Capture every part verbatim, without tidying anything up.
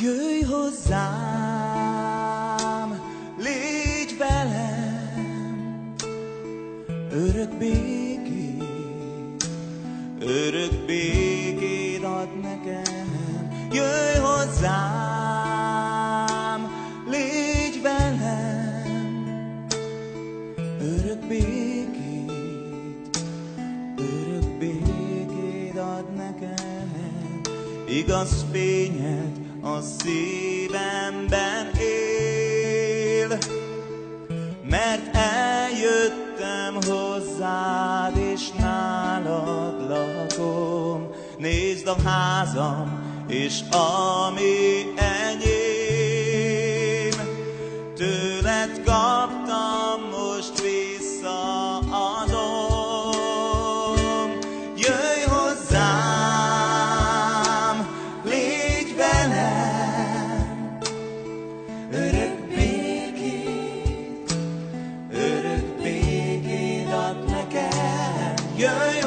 Jöjj hozzám, légy velem, örök békét, örök békét ad nekem. Jöjj hozzám, légy velem, örök békét, örök békét ad nekem. Igaz fényed a szívemben él, mert eljöttem hozzád, és nálad lakom. Nézd a házam, és ami enyém, tőled kaptam, most visszaadom. Jöjj hozzám, légy velem, örök békét, örök békét ad nekem. Jöjj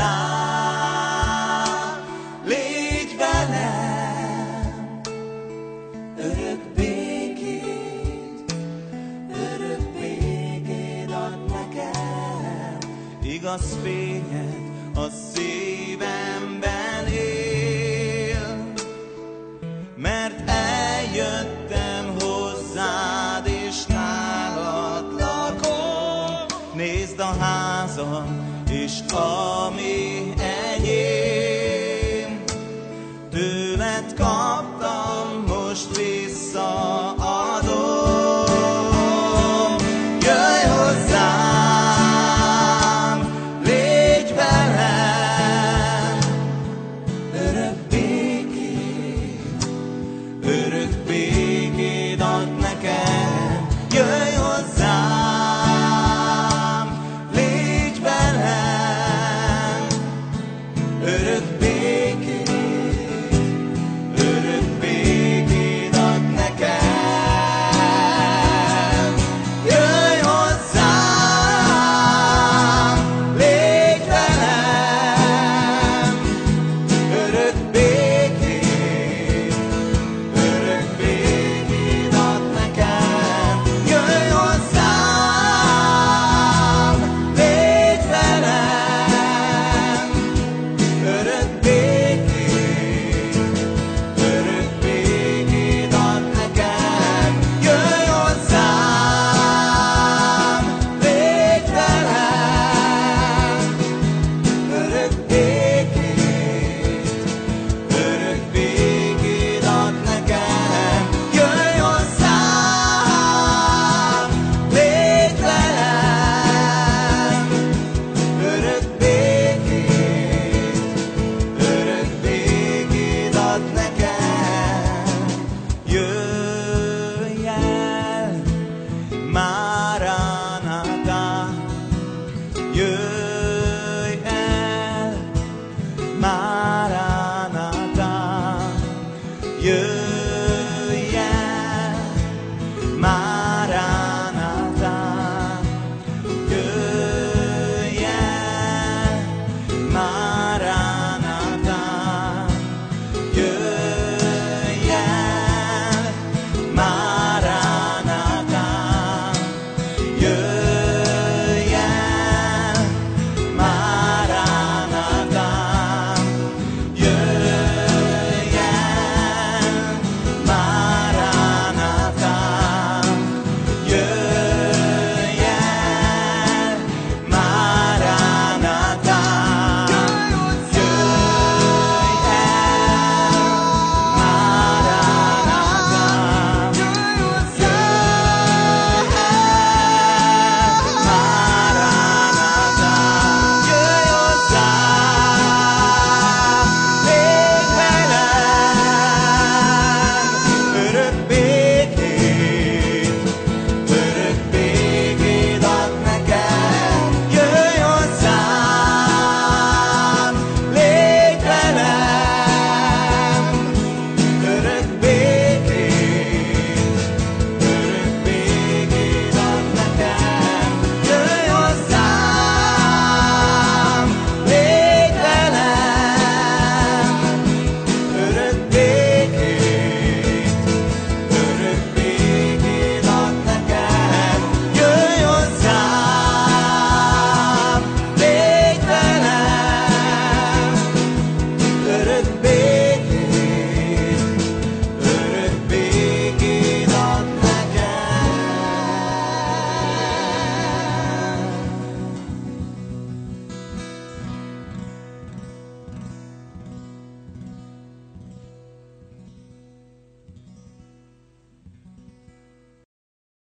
hozzám, légy velem, örök békét, örök békét ad nekem. Igaz fényed a szívemben él, mert eljöttem hozzád, és nálad lakom. Nézd a házam, és ami